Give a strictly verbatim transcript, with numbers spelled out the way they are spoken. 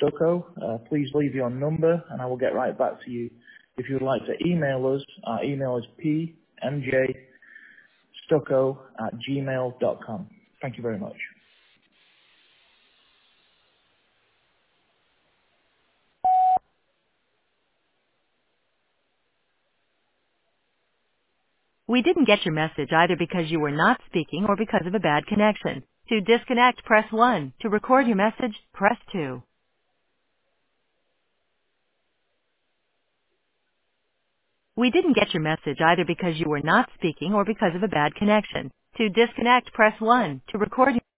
Stucco. Uh, please leave your number and I will get right back to you. If you would like to email us, our email is p m j stucco at gmail dot com. Thank you very much. We didn't get your message either because you were not speaking or because of a bad connection. To disconnect, press one. To record your message, press two. We didn't get your message either because you were not speaking or because of a bad connection. To disconnect, press one. To record your